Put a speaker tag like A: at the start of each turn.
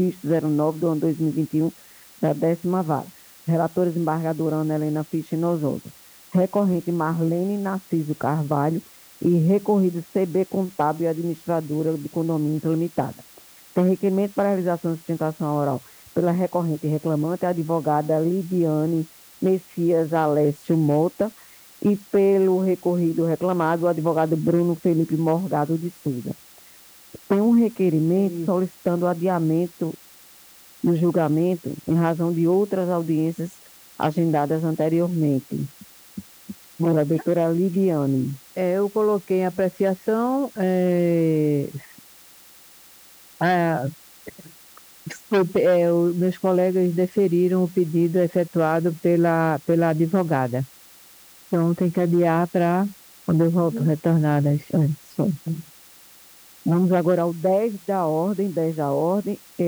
A: 09 do ano 2021, da 10ª Vara. Relatora desembargadora Ana Helena Fischer Nossosa. Recorrente Marlene Narciso Carvalho e recorrido CB Contábil e Administradora de Condomínios Limitada. Tem requerimento para realização de sustentação oral pela recorrente reclamante, a advogada Lidiane Messias Alessio Mota, e pelo recorrido reclamado, o advogado Bruno Felipe Morgado de Souza. Tem um requerimento solicitando o adiamento do julgamento em razão de outras audiências agendadas anteriormente. Olha, doutora Lidiane.
B: Eu coloquei em apreciação, a- meus colegas deferiram o pedido efetuado pela advogada. Então, tem que adiar para quando eu volto, retornar das.
A: Vamos agora ao 10 da ordem,